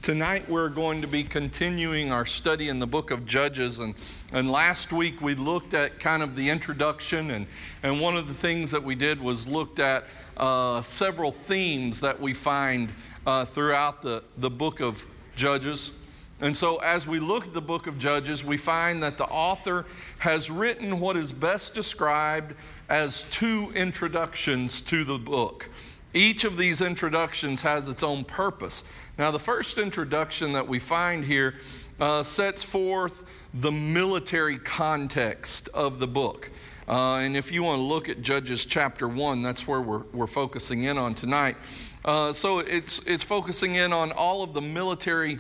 Tonight we're going to be continuing our study in the book of Judges, and last week we looked at kind of the introduction, and one of the things that we did was looked at several themes that we find throughout the book of Judges. And so as we look at the book of Judges, we find that the author has written what is best described as two introductions to the book. Each of these introductions has its own purpose. Now, the first introduction that we find here sets forth the military context of the book. And if you want to look at Judges chapter 1, that's where we're focusing in on tonight. So it's focusing in on all of the military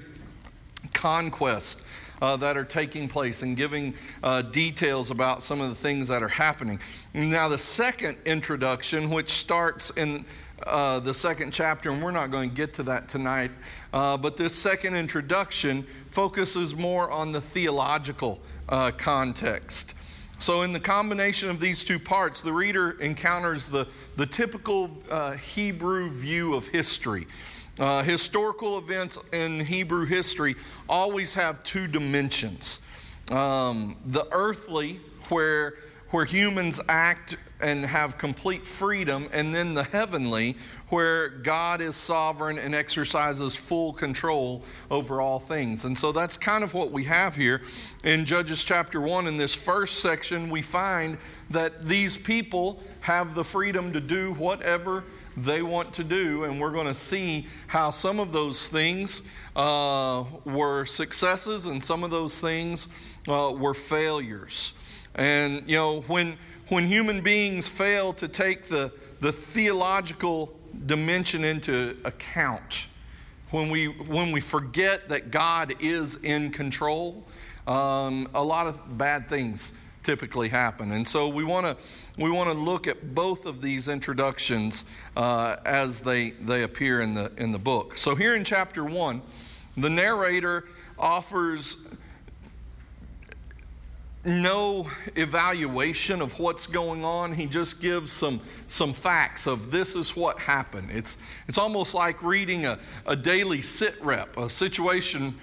conquest that are taking place and giving details about some of the things that are happening. Now, the second introduction, which starts in the second chapter, and we're not going to get to that tonight, but this second introduction focuses more on the theological context. So in the combination of these two parts, the reader encounters the typical Hebrew view of history. Historical events in Hebrew history always have two dimensions. The earthly, where humans act and have complete freedom, and then the heavenly, where God is sovereign and exercises full control over all things. And so that's kind of what we have here in Judges chapter 1. In this first section, we find that these people have the freedom to do whatever they want to do, and we're going to see how some of those things were successes and some of those things were failures. And you know, when human beings fail to take the theological dimension into account, when we forget that God is in control, a lot of bad things typically happen. And so we want to look at both of these introductions as they appear in the book. So here in chapter 1, the narrator offers no evaluation of what's going on. He just gives some facts of this is what happened. It's almost like reading a daily sit rep, a situation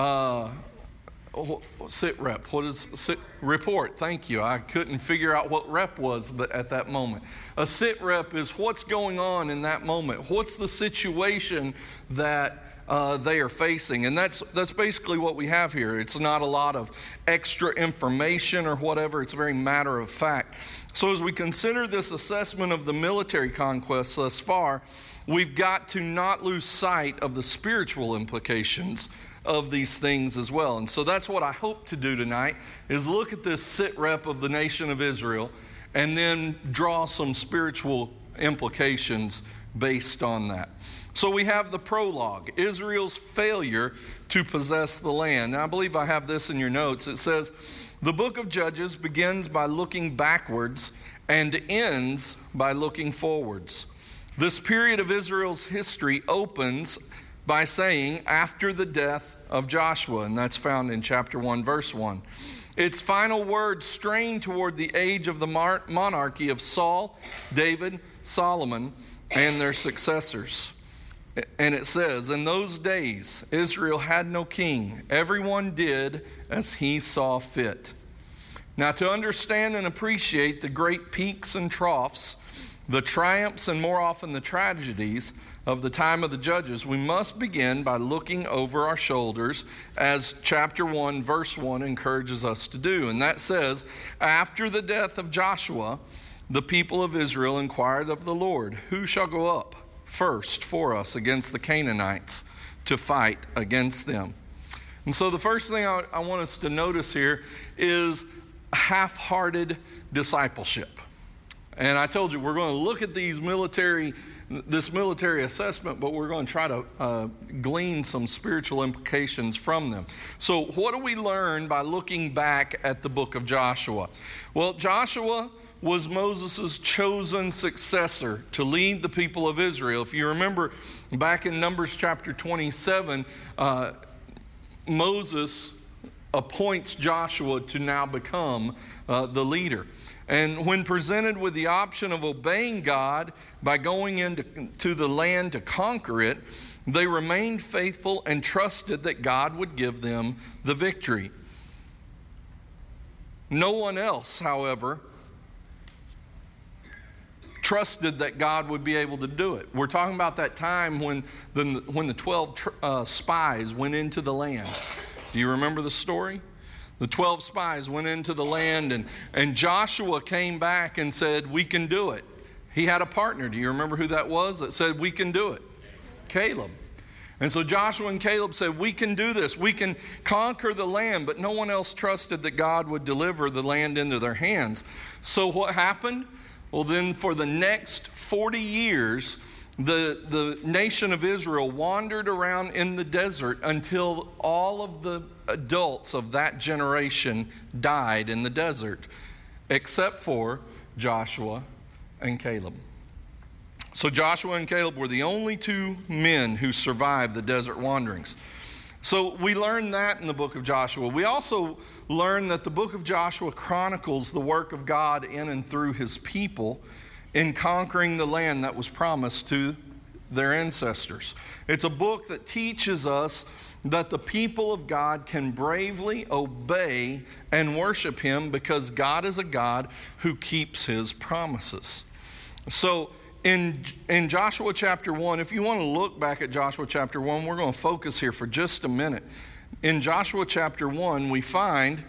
sit rep. What is sit report? Thank you. I couldn't figure out what rep was at that moment. A sit rep is what's going on in that moment. What's the situation that they are facing, and that's basically what we have here. It's not a lot of extra information or whatever. It's very matter of fact. So as we consider this assessment of the military conquest thus far, we've got to not lose sight of the spiritual implications of these things as well. And so that's what I hope to do tonight, is look at this sit rep of the nation of Israel and then draw some spiritual implications based on that. So we have the prologue, Israel's failure to possess the land. Now, I believe I have this in your notes. It says, the book of Judges begins by looking backwards and ends by looking forwards. This period of Israel's history opens by saying, after the death of Joshua, and that's found in chapter 1, verse 1. Its final words strain toward the age of the monarchy of Saul, David, Solomon, and their successors. And it says, in those days, Israel had no king. Everyone did as he saw fit. Now, to understand and appreciate the great peaks and troughs, the triumphs and more often the tragedies of the time of the Judges, we must begin by looking over our shoulders, as chapter 1, verse 1 encourages us to do. And that says, after the death of Joshua, the people of Israel inquired of the Lord, who shall go up first for us against the Canaanites to fight against them? And so the first thing I want us to notice here is half-hearted discipleship. And I told you we're going to look at this military assessment, but we're going to try to glean some spiritual implications from them. So what do we learn by looking back at the book of Joshua? Well, Joshua was Moses' chosen successor to lead the people of Israel. If you remember back in Numbers chapter 27, Moses appoints Joshua to now become the leader. And when presented with the option of obeying God by going into the land to conquer it, they remained faithful and trusted that God would give them the victory. No one else, however, trusted that God would be able to do it. We're talking about that time when the 12 spies went into the land. Do you remember the story? The 12 spies went into the land, and Joshua came back and said, we can do it. He had a partner. Do you remember who that was that said, we can do it? Caleb. And so Joshua and Caleb said, we can do this. We can conquer the land, but no one else trusted that God would deliver the land into their hands. So what happened? Well, then for the next 40 years, the nation of Israel wandered around in the desert until all of the adults of that generation died in the desert, except for Joshua and Caleb. So Joshua and Caleb were the only two men who survived the desert wanderings. So we learn that in the book of Joshua. We also learn that the book of Joshua chronicles the work of God in and through his people in conquering the land that was promised to their ancestors. It's a book that teaches us that the people of God can bravely obey and worship him because God is a God who keeps his promises. So in Joshua chapter 1, if you want to look back at Joshua chapter 1, we're going to focus here for just a minute. In Joshua chapter 1, we find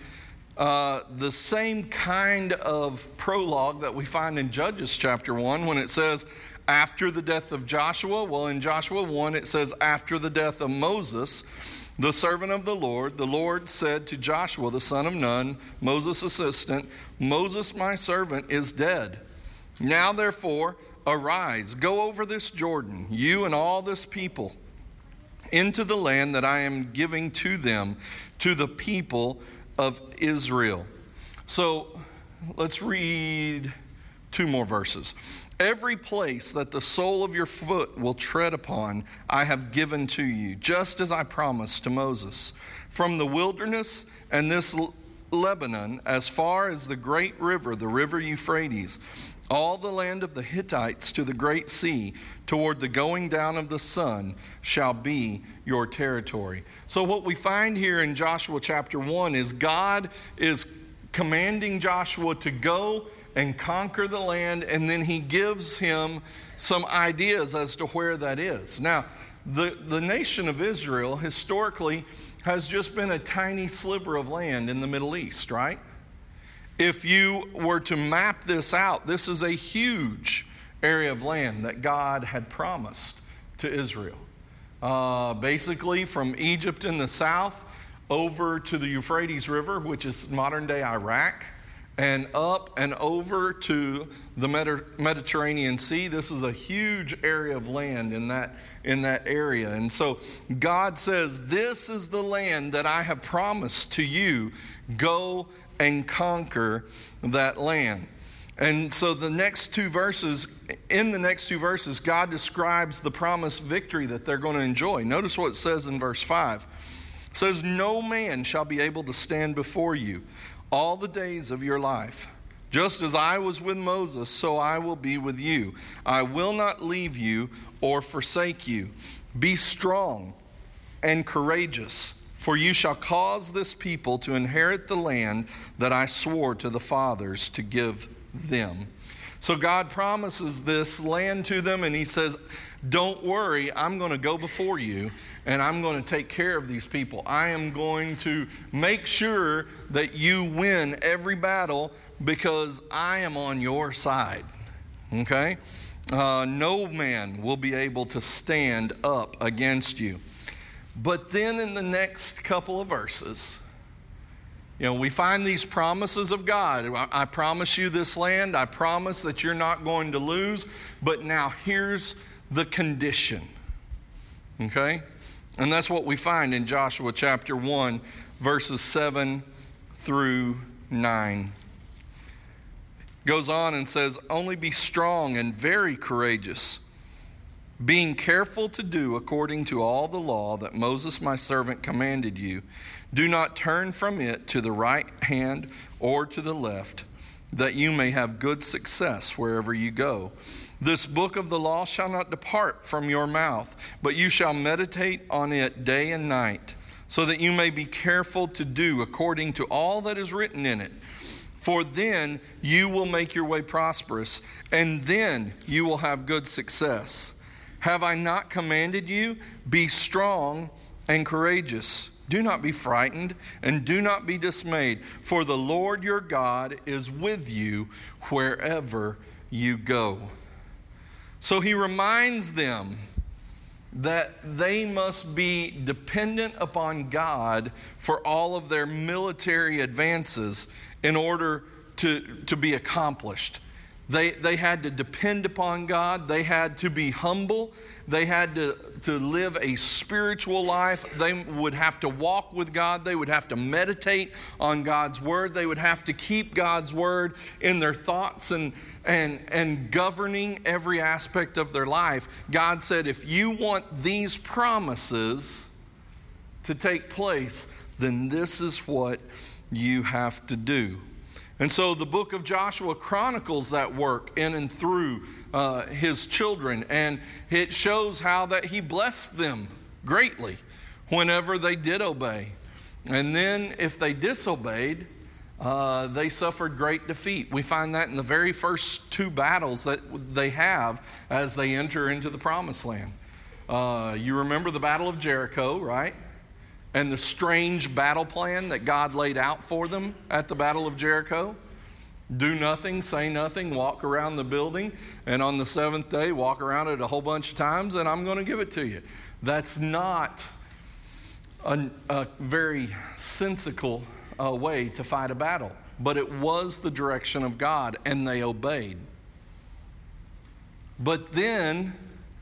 the same kind of prologue that we find in Judges chapter 1 when it says, after the death of Joshua. Well, in Joshua 1, it says, after the death of Moses, the servant of the Lord said to Joshua, the son of Nun, Moses' assistant, Moses, my servant, is dead. Now, therefore, arise, go over this Jordan, you and all this people, into the land that I am giving to them, to the people of Israel. So let's read two more verses. Every place that the sole of your foot will tread upon, I have given to you, just as I promised to Moses. From the wilderness and this Lebanon, as far as the great river, the river Euphrates, all the land of the Hittites to the great sea, toward the going down of the sun, shall be your territory. So what we find here in Joshua chapter 1 is God is commanding Joshua to go and conquer the land, and then he gives him some ideas as to where that is. Now, the nation of Israel historically has just been a tiny sliver of land in the Middle East, right? If you were to map this out, this is a huge area of land that God had promised to Israel. Basically from Egypt in the south over to the Euphrates River, which is modern-day Iraq, and up and over to the Mediterranean Sea. This is a huge area of land in that area. And so God says, this is the land that I have promised to you. Go and conquer that land. And so in the next two verses, God describes the promised victory that they're going to enjoy. Notice what it says in verse 5. It says, no man shall be able to stand before you all the days of your life. Just as I was with Moses, so I will be with you. I will not leave you or forsake you. Be strong and courageous, for you shall cause this people to inherit the land that I swore to the fathers to give them. So God promises this land to them, and he says, don't worry, I'm going to go before you, and I'm going to take care of these people. I am going to make sure that you win every battle because I am on your side. Okay? No man will be able to stand up against you. But then in the next couple of verses, we find these promises of God. I promise you this land. I promise that you're not going to lose. But now here's the condition. Okay? And that's what we find in Joshua chapter 1, verses 7 through 9. Goes on and says, only be strong and very courageous, being careful to do according to all the law that Moses my servant commanded you. Do not turn from it to the right hand or to the left, that you may have good success wherever you go. This book of the law shall not depart from your mouth, but you shall meditate on it day and night, so that you may be careful to do according to all that is written in it. For then you will make your way prosperous, and then you will have good success. Have I not commanded you? Be strong and courageous. Do not be frightened, and do not be dismayed, for the Lord your God is with you wherever you go. So he reminds them that they must be dependent upon God for all of their military advances in order to be accomplished. They had to depend upon God. They had to be humble. They had to live a spiritual life. They would have to walk with God. They would have to meditate on God's word. They would have to keep God's word in their thoughts and governing every aspect of their life. God said, if you want these promises to take place, then this is what you have to do. And so the book of Joshua chronicles that work in and through his children. And it shows how that he blessed them greatly whenever they did obey. And then if they disobeyed, they suffered great defeat. We find that in the very first two battles that they have as they enter into the promised land. You remember the Battle of Jericho, right? And the strange battle plan that God laid out for them at the Battle of Jericho. Do nothing, say nothing, walk around the building, and on the seventh day, walk around it a whole bunch of times, and I'm going to give it to you. That's not a very sensical way to fight a battle, but it was the direction of God, and they obeyed. But then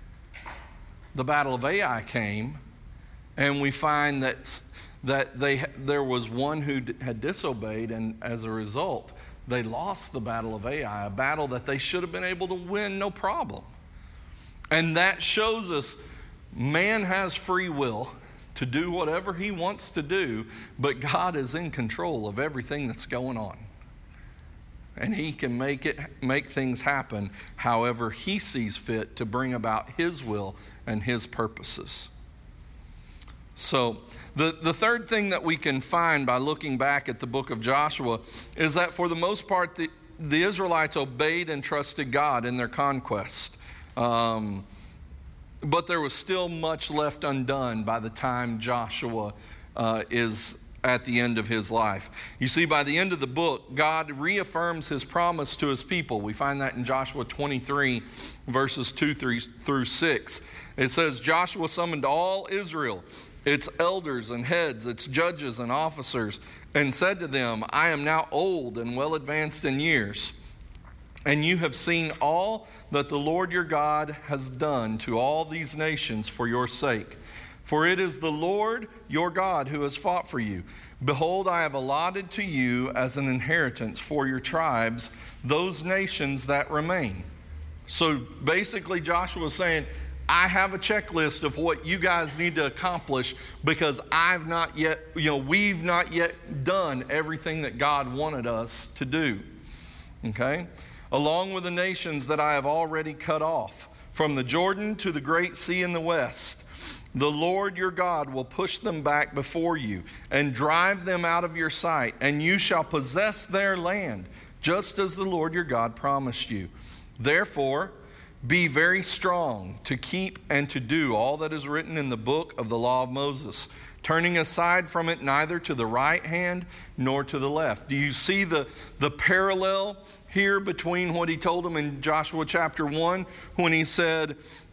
the Battle of Ai came, and we find that there was one who had disobeyed, and as a result, they lost the Battle of Ai, a battle that they should have been able to win no problem. And that shows us man has free will to do whatever he wants to do, but God is in control of everything that's going on. And he can make things happen however he sees fit to bring about his will and his purposes. So the third thing that we can find by looking back at the book of Joshua is that for the most part, the Israelites obeyed and trusted God in their conquest. But there was still much left undone by the time Joshua is at the end of his life. You see, by the end of the book, God reaffirms his promise to his people. We find that in Joshua 23, verses 2 through 6. It says, Joshua summoned all Israel, its elders and heads, its judges and officers, and said to them, I am now old and well advanced in years, and you have seen all that the Lord your God has done to all these nations for your sake. For it is the Lord your God who has fought for you. Behold, I have allotted to you as an inheritance for your tribes those nations that remain. So basically Joshua is saying, I have a checklist of what you guys need to accomplish because we've not yet done everything that God wanted us to do. Okay? Along with the nations that I have already cut off, from the Jordan to the great sea in the west, the Lord your God will push them back before you and drive them out of your sight, and you shall possess their land, just as the Lord your God promised you. Therefore, be very strong to keep and to do all that is written in the book of the law of Moses, turning aside from it neither to the right hand nor to the left. Do you see the parallel here between what he told them in Joshua chapter 1 when he said,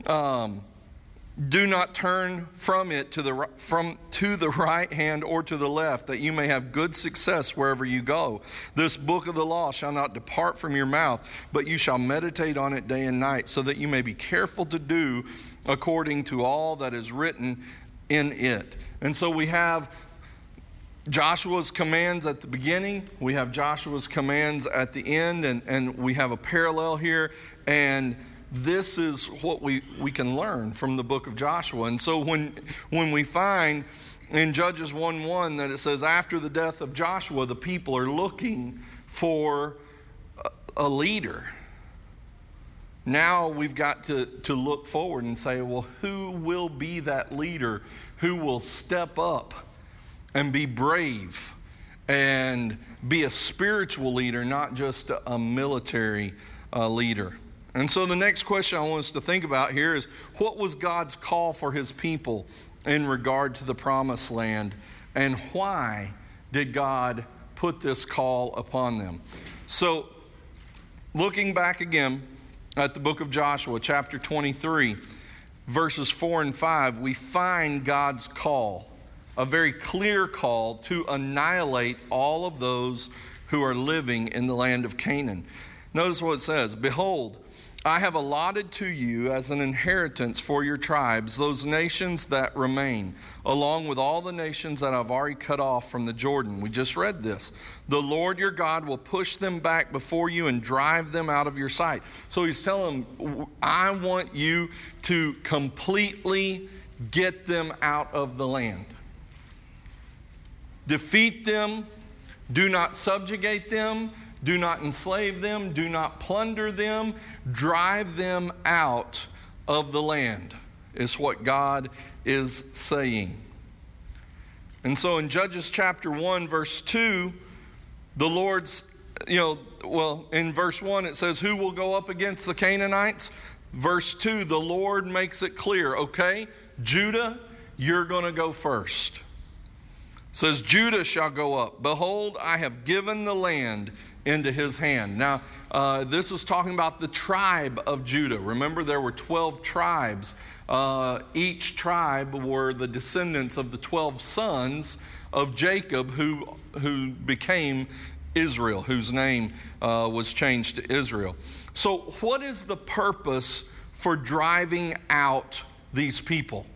do not turn from it to the right hand or to the left, that you may have good success wherever you go. This book of the law shall not depart from your mouth, but you shall meditate on it day and night, so that you may be careful to do according to all that is written in it. And so we have Joshua's commands at the beginning, we have Joshua's commands at the end, and we have a parallel here, and this is what we can learn from the book of Joshua. And so when we find in Judges 1:1 that it says, after the death of Joshua, the people are looking for a leader. Now we've got to look forward and say, well, who will be that leader who will step up and be brave and be a spiritual leader, not just a military leader? And so the next question I want us to think about here is, what was God's call for his people in regard to the promised land, and why did God put this call upon them? So looking back again at the book of Joshua, chapter 23, verses 4 and 5, we find God's call, a very clear call to annihilate all of those who are living in the land of Canaan. Notice what it says, "Behold, I have allotted to you as an inheritance for your tribes those nations that remain, along with all the nations that I've already cut off from the Jordan." We just read this. "The Lord your God will push them back before you and drive them out of your sight." So he's telling them, I want you to completely get them out of the land. Defeat them. Do not subjugate them. Do not enslave them. Do not plunder them. Drive them out of the land, is what God is saying. And so in Judges chapter 1, verse 2, the Lord's, in verse 1 it says, who will go up against the Canaanites? Verse 2, the Lord makes it clear, okay, Judah, you're going to go first. It says, Judah shall go up. Behold, I have given the land into his hand. Now, this is talking about the tribe of Judah. Remember, there were 12 tribes. Each tribe were the descendants of the 12 sons of Jacob who became Israel, whose name was changed to Israel. So what is the purpose for driving out these people?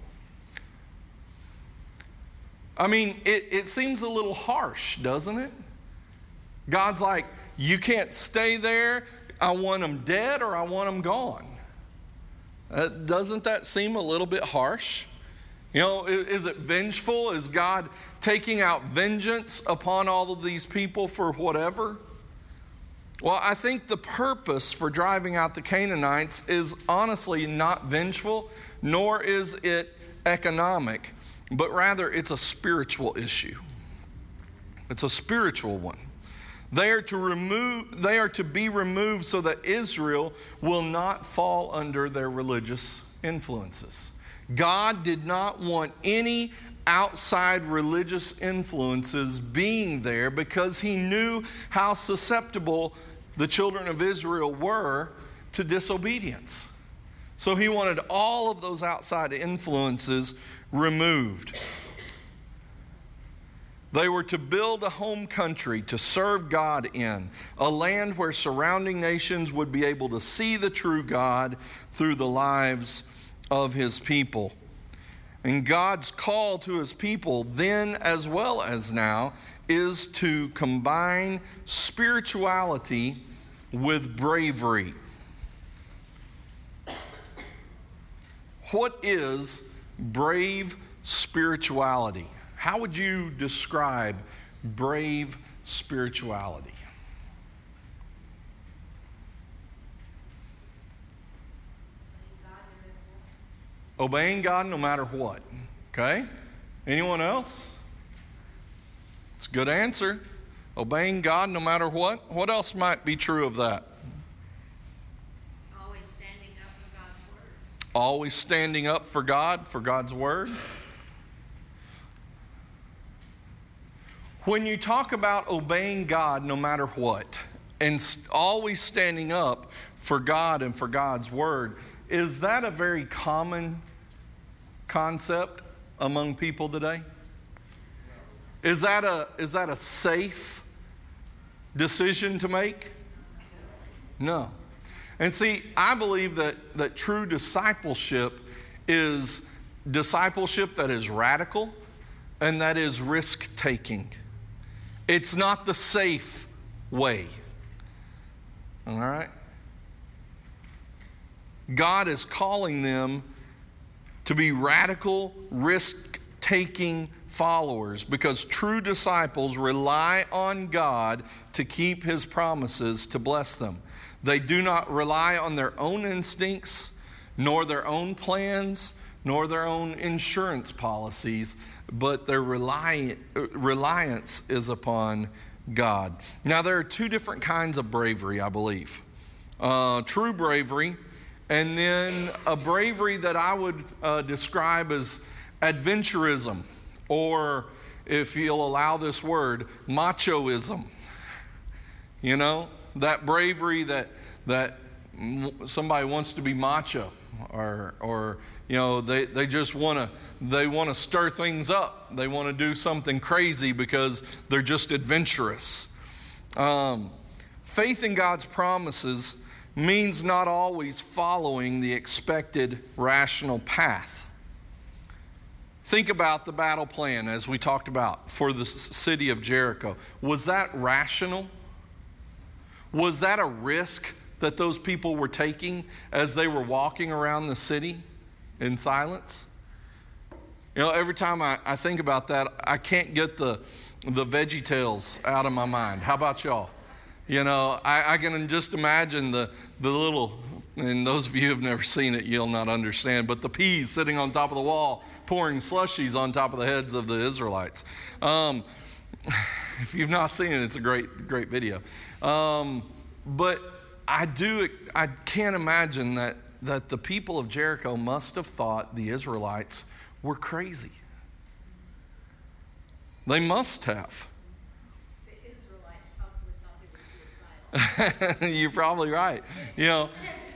I mean, it seems a little harsh, doesn't it? God's like, you can't stay there. I want them dead or I want them gone. Doesn't that seem a little bit harsh? Is it vengeful? Is God taking out vengeance upon all of these people for whatever? Well, I think the purpose for driving out the Canaanites is honestly not vengeful, nor is it economic, but rather it's a spiritual issue. It's a spiritual one. They are to be removed so that Israel will not fall under their religious influences. God did not want any outside religious influences being there because he knew how susceptible the children of Israel were to disobedience. So he wanted all of those outside influences removed. They were to build a home country to serve God in, a land where surrounding nations would be able to see the true God through the lives of his people. And God's call to his people then as well as now is to combine spirituality with bravery. What is brave spirituality? How would you describe brave spirituality? Obeying God no matter what. Okay? Anyone else? It's a good answer. Obeying God no matter what. What else might be true of that? Always standing up for God's word. Always standing up for God, for God's word. When you talk about obeying God no matter what, and always standing up for God and for God's word, is that a very common concept among people today? Is that a safe decision to make? No. And see, I believe that true discipleship is discipleship that is radical and that is risk-taking. It's not the safe way. All right? God is calling them to be radical, risk-taking followers because true disciples rely on God to keep his promises to bless them. They do not rely on their own instincts, nor their own plans, nor their own insurance policies, but their reliance is upon God. Now, there are two different kinds of bravery, I believe. True bravery, and then a bravery that I would describe as adventurism, or if you'll allow this word, machoism. You know, that bravery that somebody wants to be macho, or you know, they just want to stir things up. They want to do something crazy because they're just adventurous. Faith in God's promises means not always following the expected rational path. Think about the battle plan, as we talked about, for the city of Jericho. Was that rational? Was that a risk that those people were taking as they were walking around the city in silence? You know, every time I think about that, I can't get the VeggieTales out of my mind. How about y'all? You know, I can just imagine the little, and those of you who have never seen it, you'll not understand, but the peas sitting on top of the wall, pouring slushies on top of the heads of the Israelites. If you've not seen it, it's a great video. But I can't imagine that the people of Jericho must have thought the Israelites were crazy. They must have. The Israelites probably thought they were suicidal. You're probably right. You know,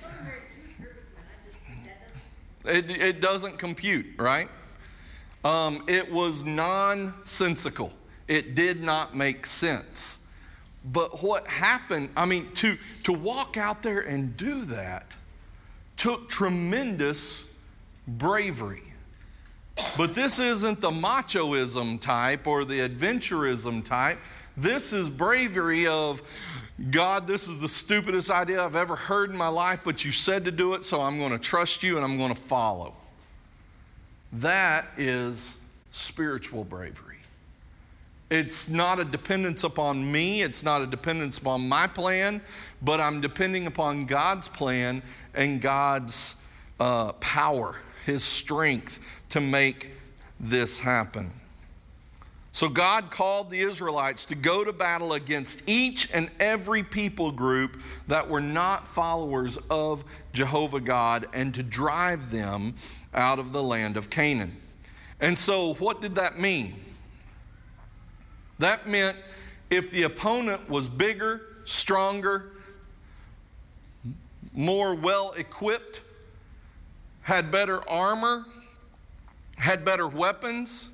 it doesn't compute, right? It was nonsensical. It did not make sense. But what happened, I mean, to walk out there and do that took tremendous bravery. But this isn't the machoism type or the adventurism type. This is bravery of, God, this is the stupidest idea I've ever heard in my life, but you said to do it, so I'm going to trust you and I'm going to follow. That is spiritual bravery. It's not a dependence upon me. It's not a dependence upon my plan, but I'm depending upon God's plan and God's power, His strength to make this happen. So God called the Israelites to go to battle against each and every people group that were not followers of Jehovah God and to drive them out of the land of Canaan. And so what did that mean? That meant if the opponent was bigger, stronger, more well-equipped, had better armor, had better weapons,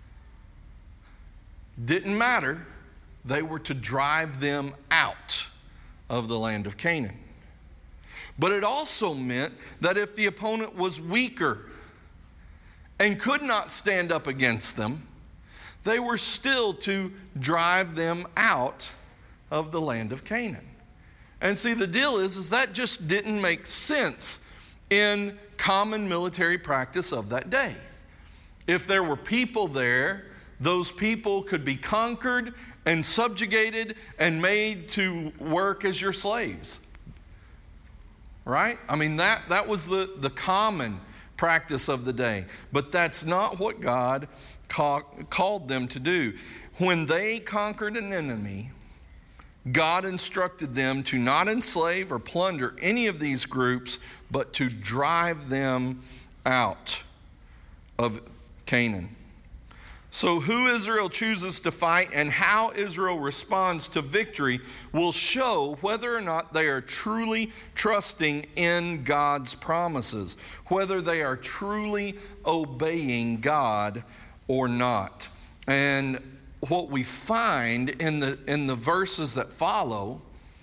didn't matter. They were to drive them out of the land of Canaan. But it also meant that if the opponent was weaker and could not stand up against them, they were still to drive them out of the land of Canaan. And see, the deal is that just didn't make sense in common military practice of that day. If there were people there, those people could be conquered and subjugated and made to work as your slaves. Right? I mean, that was the common practice of the day. But that's not what God called them to do. When they conquered an enemy, God instructed them to not enslave or plunder any of these groups, but to drive them out of Canaan. So who Israel chooses to fight and how Israel responds to victory will show whether or not they are truly trusting in God's promises, whether they are truly obeying God or not. And what we find in the verses that follow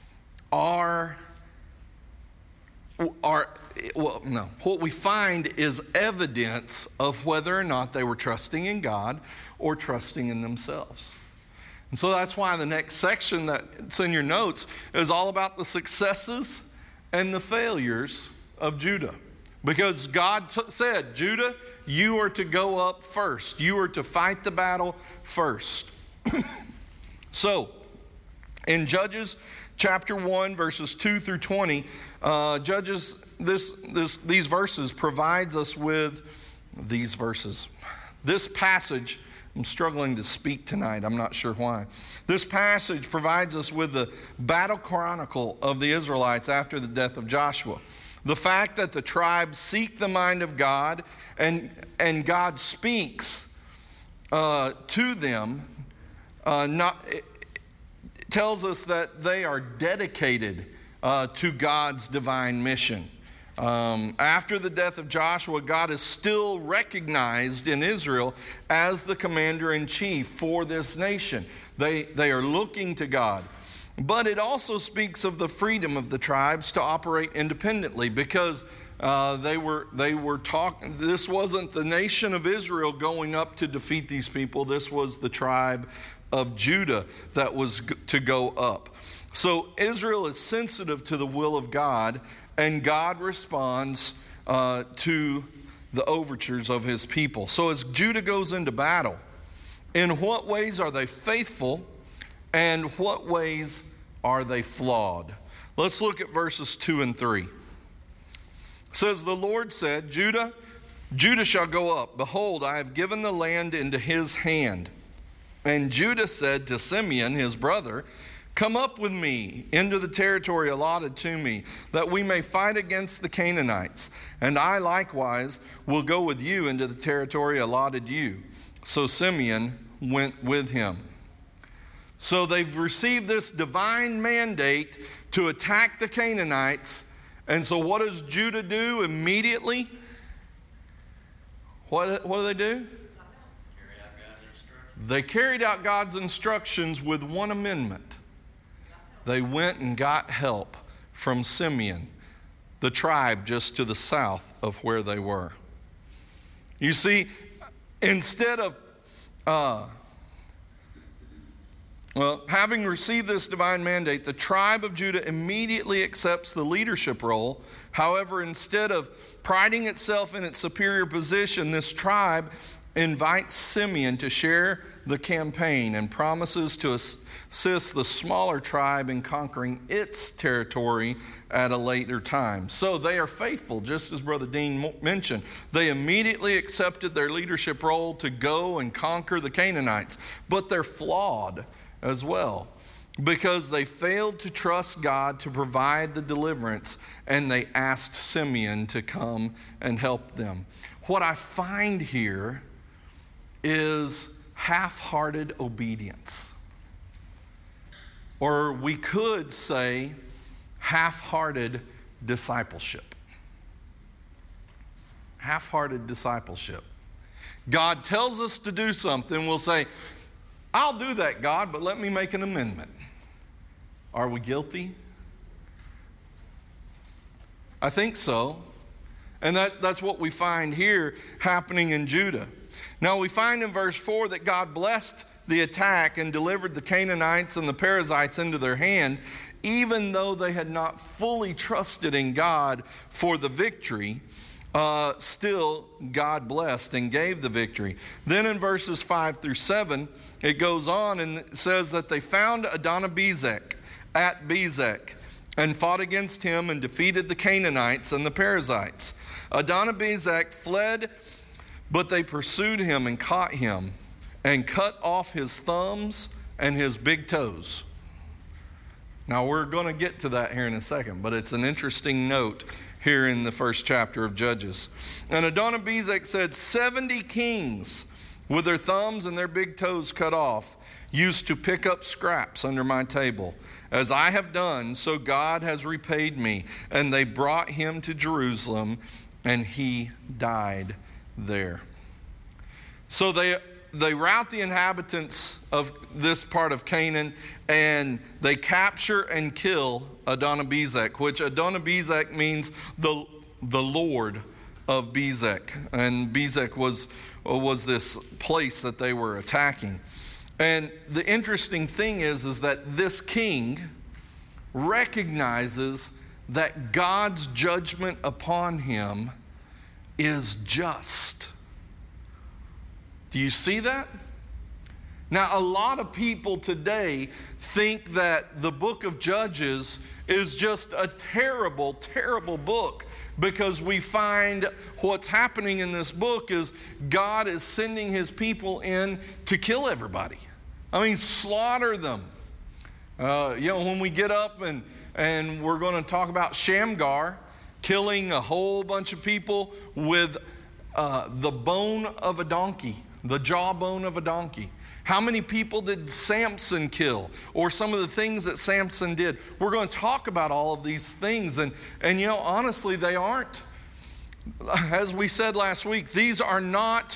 what we find is evidence of whether or not they were trusting in God or trusting in themselves. And so that's why the next section that's in your notes is all about the successes and the failures of Judah. Because God said, Judah, you are to go up first. You are to fight the battle first. So, in Judges chapter 1, verses 2 through 20, Judges, these verses provides us with these verses. This passage, I'm struggling to speak tonight. I'm not sure why. This passage provides us with the battle chronicle of the Israelites after the death of Joshua. The fact that the tribes seek the mind of God and God speaks to them it tells us that they are dedicated to God's divine mission. After the death of Joshua, God is still recognized in Israel as the commander-in-chief for this nation. They are looking to God. But it also speaks of the freedom of the tribes to operate independently, because they were talking. This wasn't the nation of Israel going up to defeat these people. This was the tribe of Judah that was to go up. So Israel is sensitive to the will of God, and God responds to the overtures of his people. So as Judah goes into battle, in what ways are they faithful, and what ways are they flawed? Let's look at verses 2 and 3. It says, the Lord said, Judah shall go up. Behold, I have given the land into his hand. And Judah said to Simeon, his brother, come up with me into the territory allotted to me, that we may fight against the Canaanites. And I likewise will go with you into the territory allotted you. So Simeon went with him. So they've received this divine mandate to attack the Canaanites. And so what does Judah do immediately? What do they do? They carried out God's instructions with one amendment. They went and got help from Simeon, the tribe just to the south of where they were. You see, instead of having received this divine mandate, the tribe of Judah immediately accepts the leadership role. However, instead of priding itself in its superior position, this tribe invites Simeon to share the campaign and promises to assist the smaller tribe in conquering its territory at a later time. So they are faithful, just as Brother Dean mentioned. They immediately accepted their leadership role to go and conquer the Canaanites, but they're flawed as well, because they failed to trust God to provide the deliverance, and they asked Simeon to come and help them. What I find here is half-hearted obedience. Or we could say half-hearted discipleship. Half-hearted discipleship. God tells us to do something, we'll say, I'll do that, God, but let me make an amendment. Are we guilty? I think so. And that's what we find here happening in Judah. Now we find in verse 4 that God blessed the attack and delivered the Canaanites and the Perizzites into their hand, even though they had not fully trusted in God for the victory. Still, God blessed and gave the victory. Then in verses 5 through 7, it goes on and it says that they found Adonibezek at Bezek and fought against him and defeated the Canaanites and the Perizzites. Adonibezek fled, but they pursued him and caught him and cut off his thumbs and his big toes. Now we're going to get to that here in a second, but it's an interesting note here in the first chapter of Judges. And Adonibezek said, 70 kings with their thumbs and their big toes cut off used to pick up scraps under my table. As I have done, so God has repaid me. And they brought him to Jerusalem, and he died there. So they rout the inhabitants of this part of Canaan, and they capture and kill Adonibezek, which Adonibezek means the Lord of Bezek. And Bezek was this place that they were attacking. And the interesting thing is that this king recognizes that God's judgment upon him is just. Do you see that? Now, a lot of people today think that the book of Judges is just a terrible, terrible book, because we find what's happening in this book is God is sending his people in to kill everybody. I mean, slaughter them. When we get up and we're going to talk about Shamgar killing a whole bunch of people with the bone of a donkey, the jawbone of a donkey. How many people did Samson kill? Or some of the things that Samson did. We're going to talk about all of these things. And honestly, they aren't. As we said last week, these are not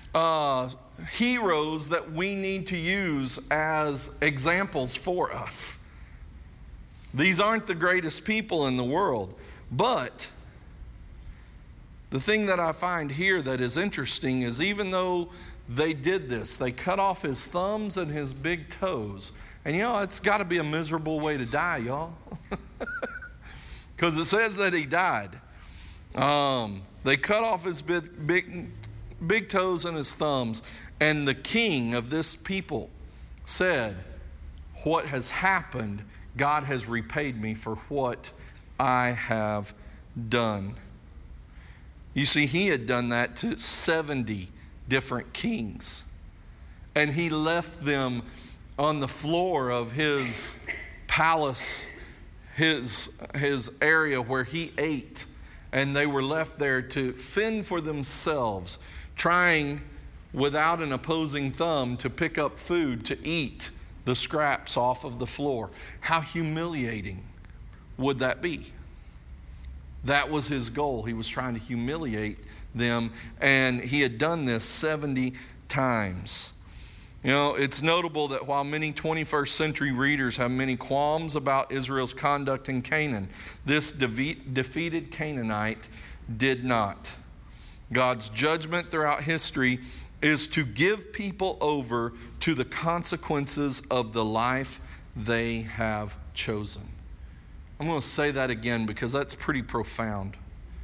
heroes that we need to use as examples for us. These aren't the greatest people in the world. But the thing that I find here that is interesting is, even though they did this, they cut off his thumbs and his big toes. And it's got to be a miserable way to die, y'all. Because it says that he died. They cut off his big toes and his thumbs. And the king of this people said, "What has happened, God has repaid me for what I have done." You see, he had done that to 70 different kings. And he left them on the floor of his palace, his area where he ate. And they were left there to fend for themselves, trying without an opposing thumb to pick up food to eat the scraps off of the floor. How humiliating would that be? That was his goal. He was trying to humiliate them, and he had done this 70 times. It's notable that while many 21st century readers have many qualms about Israel's conduct in Canaan, this defeated Canaanite did not. God's judgment throughout history is to give people over to the consequences of the life they have chosen. I'm going to say that again because that's pretty profound.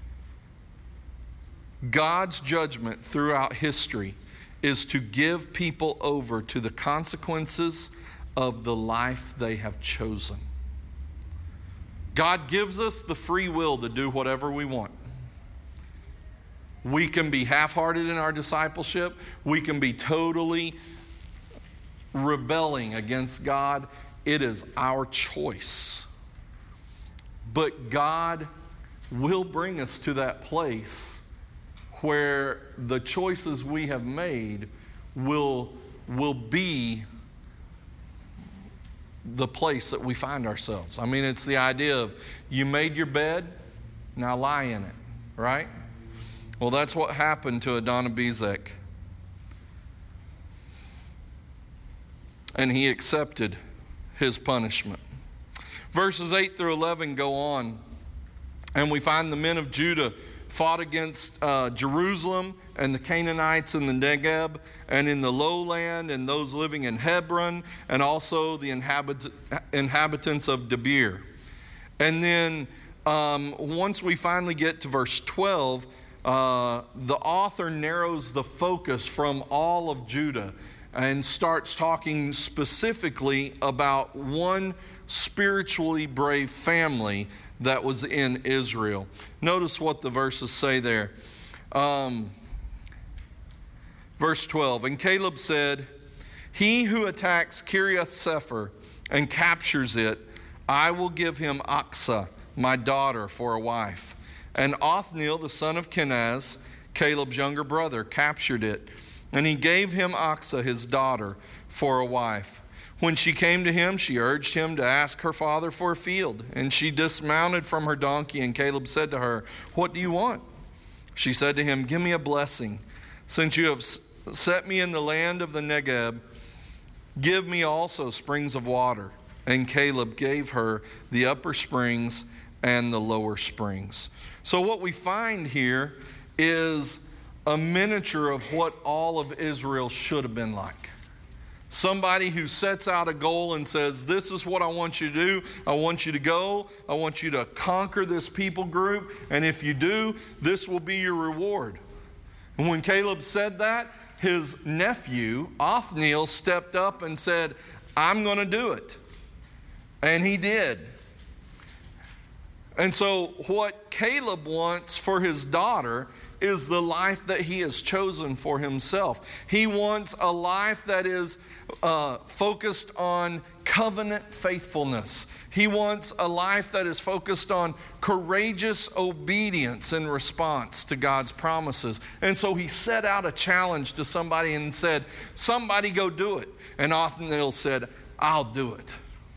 God's judgment throughout history is to give people over to the consequences of the life they have chosen. God gives us the free will to do whatever we want. We can be half-hearted in our discipleship. We can be totally rebelling against God. It is our choice. But God will bring us to that place where the choices we have made will be the place that we find ourselves. I mean, it's the idea of you made your bed, now lie in it, right? Well, that's what happened to Adonibezek. And he accepted his punishment. Verses 8 through 11 go on, and we find the men of Judah fought against Jerusalem and the Canaanites in the Negeb and in the lowland and those living in Hebron and also the inhabitants of Debir. And then once we finally get to verse 12, the author narrows the focus from all of Judah and starts talking specifically about one spiritually brave family that was in Israel. Notice what the verses say there. Verse 12, and Caleb said, "He who attacks Kiriath Sepher and captures it, I will give him Achsah, my daughter, for a wife." And Othniel, the son of Kenaz, Caleb's younger brother, captured it. And he gave him Achsah, his daughter, for a wife. When she came to him, she urged him to ask her father for a field. And she dismounted from her donkey, and Caleb said to her, "What do you want?" She said to him, "Give me a blessing. Since you have set me in the land of the Negeb, give me also springs of water." And Caleb gave her the upper springs and the lower springs. So what we find here is a miniature of what all of Israel should have been like. Somebody who sets out a goal and says, this is what I want you to do. I want you to go. I want you to conquer this people group. And if you do, this will be your reward. And when Caleb said that, his nephew, Othniel, stepped up and said, I'm going to do it. And he did. And so what Caleb wants for his daughter is the life that he has chosen for himself. He wants a life that is focused on covenant faithfulness. He wants a life that is focused on courageous obedience in response to God's promises. And so he set out a challenge to somebody and said, somebody go do it. And Othniel said, I'll do it.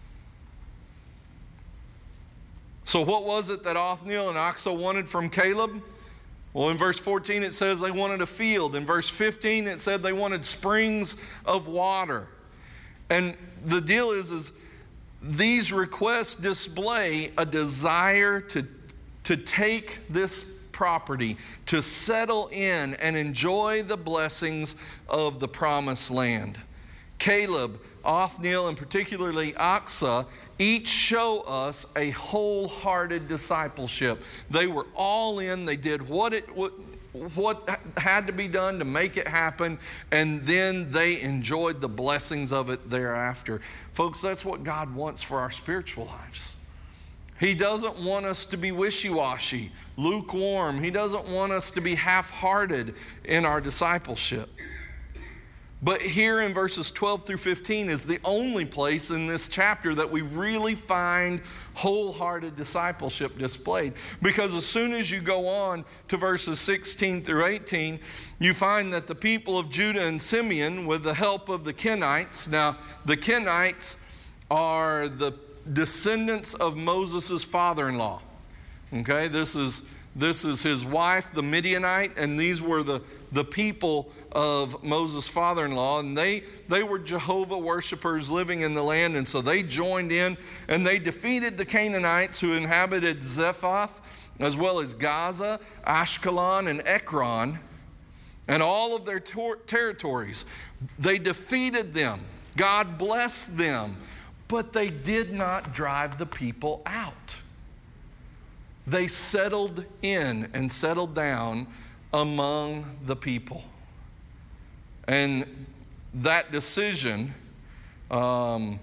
So what was it that Othniel and Achsah wanted from Caleb? Well, in verse 14 it says they wanted a field. In verse 15 it said they wanted springs of water. And the deal is these requests display a desire to take this property, to settle in and enjoy the blessings of the promised land. Caleb, Othniel, and particularly Achsah each show us a wholehearted discipleship. They were all in. They did what had to be done to make it happen, and then they enjoyed the blessings of it thereafter. Folks, that's what God wants for our spiritual lives. He doesn't want us to be wishy-washy, lukewarm. He doesn't want us to be half-hearted in our discipleship. But here in verses 12 through 15 is the only place in this chapter that we really find wholehearted discipleship displayed. Because as soon as you go on to verses 16 through 18, you find that the people of Judah and Simeon, with the help of the Kenites, now the Kenites are the descendants of Moses' father-in-law. Okay, this is his wife, the Midianite, and these were the people of Moses' father-in-law, and they were Jehovah worshipers living in the land, and so they joined in, and they defeated the Canaanites who inhabited Zephath, as well as Gaza, Ashkelon, and Ekron, and all of their territories. They defeated them. God blessed them, but they did not drive the people out. They settled in and settled down among the people. And that decision has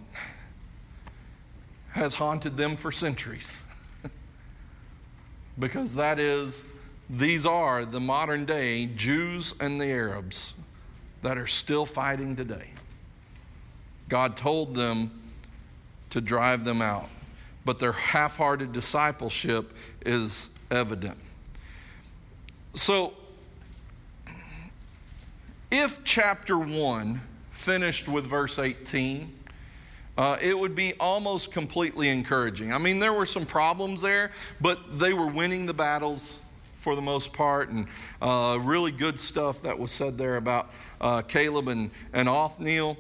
haunted them for centuries. Because these are the modern day Jews and the Arabs that are still fighting today. God told them to drive them out, but their half-hearted discipleship is evident. So, if chapter 1 finished with verse 18, it would be almost completely encouraging. I mean, there were some problems there, but they were winning the battles for the most part, and really good stuff that was said there about Caleb and Othniel.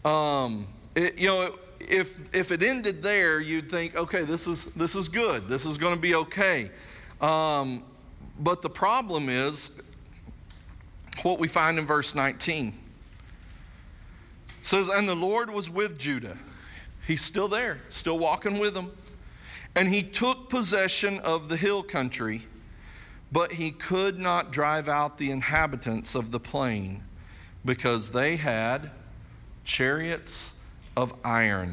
If it ended there, you'd think, okay, this is good. This is going to be okay. But the problem is what we find in verse 19. It says, and the Lord was with Judah. He's still there, still walking with them. And he took possession of the hill country, but he could not drive out the inhabitants of the plain, because they had chariots of iron.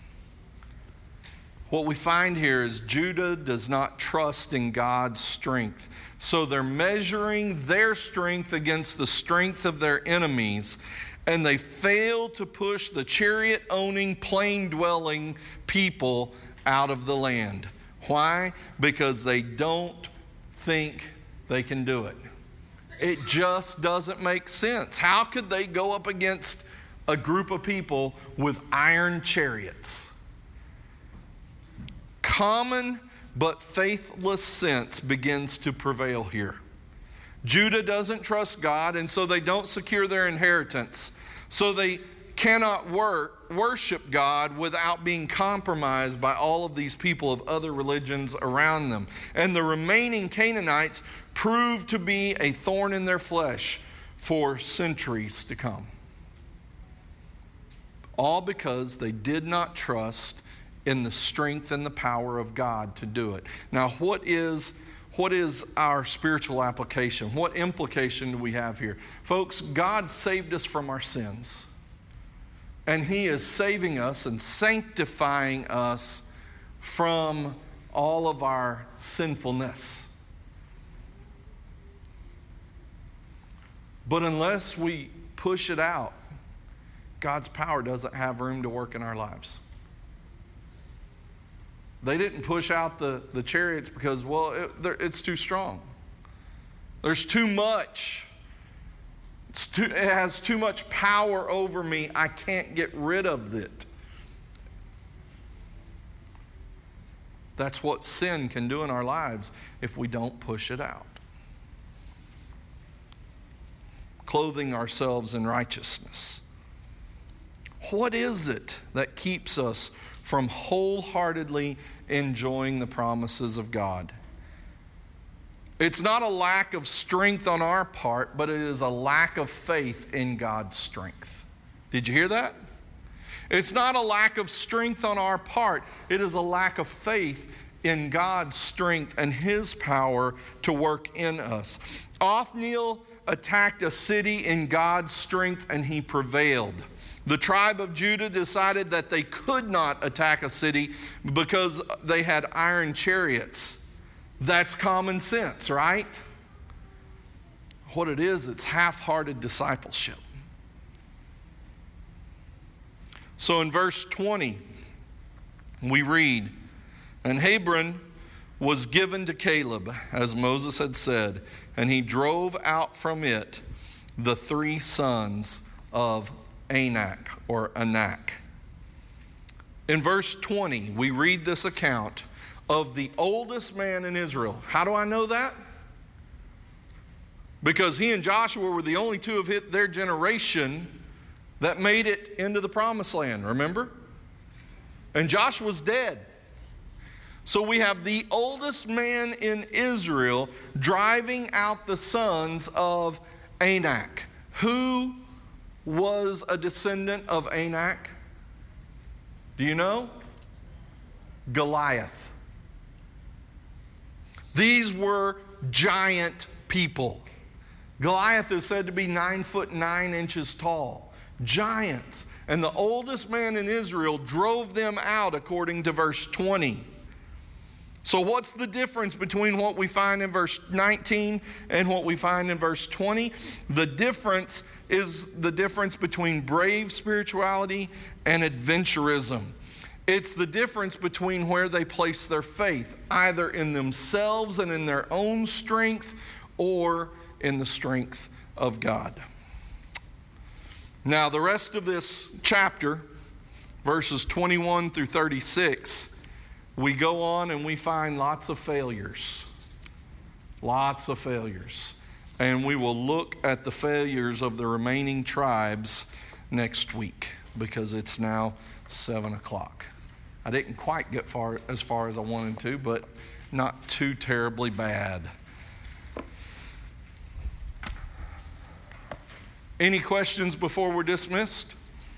What we find here is Judah does not trust in God's strength. So they're measuring their strength against the strength of their enemies, and they fail to push the chariot-owning, plain-dwelling people out of the land. Why? Because they don't think they can do it. It just doesn't make sense. How could they go up against a group of people with iron chariots? Common but faithless sense begins to prevail here. Judah doesn't trust God, and so they don't secure their inheritance. So they cannot worship God without being compromised by all of these people of other religions around them. And the remaining Canaanites proved to be a thorn in their flesh for centuries to come. All because they did not trust in the strength and the power of God to do it. Now, what is what is our spiritual application? What implication do we have here? Folks, God saved us from our sins. And He is saving us and sanctifying us from all of our sinfulness. But unless we push it out, God's power doesn't have room to work in our lives. They didn't push out the chariots because, well, it's too strong. There's too much. It has too much power over me. I can't get rid of it. That's what sin can do in our lives if we don't push it out. Clothing ourselves in righteousness. What is it that keeps us from wholeheartedly enjoying the promises of God? It's not a lack of strength on our part, but it is a lack of faith in God's strength. Did you hear that? It's not a lack of strength on our part. It is a lack of faith in God's strength and His power to work in us. Othniel attacked a city in God's strength and he prevailed. The tribe of Judah decided that they could not attack a city because they had iron chariots. That's common sense, right? What it is, it's half-hearted discipleship. So in verse 20, we read, "And Hebron was given to Caleb, as Moses had said, and he drove out from it the 3 sons of Anak or Anak." In verse 20, we read this account of the oldest man in Israel. How do I know that? Because he and Joshua were the only two of their generation that made it into the promised land, remember? And Joshua's dead. So we have the oldest man in Israel driving out the sons of Anak. Who was a descendant of Anak? Do you know? Goliath. These were giant people. Goliath is said to be 9 foot 9 inches tall. Giants. And the oldest man in Israel drove them out according to verse 20. So what's the difference between what we find in verse 19 and what we find in verse 20? The difference is the difference between brave spirituality and adventurism. It's the difference between where they place their faith, either in themselves and in their own strength or in the strength of God. Now, the rest of this chapter, verses 21 through 36, we go on and we find lots of failures. Lots of failures. And we will look at the failures of the remaining tribes next week because it's now 7 o'clock. I didn't quite get as far as I wanted to, but not too terribly bad. Any questions before we're dismissed?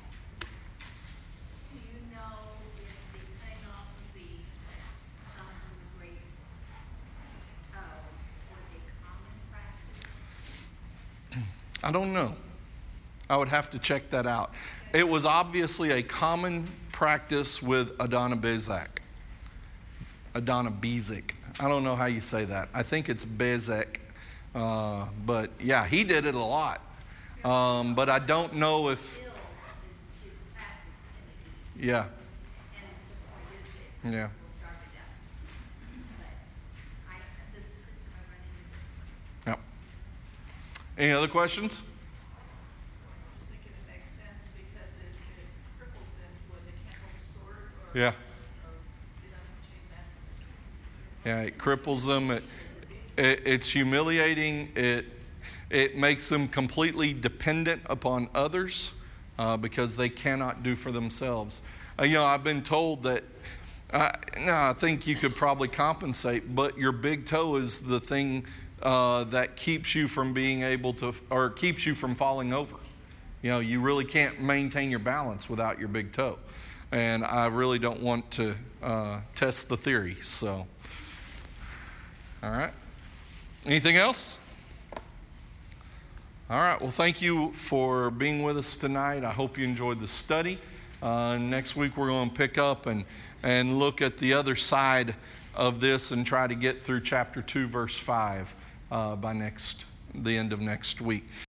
Do you know if the cutting off of the thumbs of the great toe was a common practice? I don't know. I would have to check that out. It was obviously a common practice with Adonibezek. Adonibezek. I don't know how you say that. I think it's Bezek. But yeah, he did it a lot. But I don't know if... Still, his practice in the East. Yeah. And the point is that Yeah. people started out. But this is the first time I've run into this one. Yep. Any other questions? I was thinking it makes sense because it cripples them to where they can't hold a sword or, Yeah. or they don't chase after. Yeah, it cripples them. It's humiliating. It makes them completely dependent upon others because they cannot do for themselves. I've been told that, I think you could probably compensate, but your big toe is the thing that keeps you from being able to, or keeps you from falling over. You really can't maintain your balance without your big toe. And I really don't want to test the theory, so. All right. Anything else? All right, well, thank you for being with us tonight. I hope you enjoyed the study. Next week we're going to pick up and look at the other side of this and try to get through chapter 2, verse 5 by the end of next week.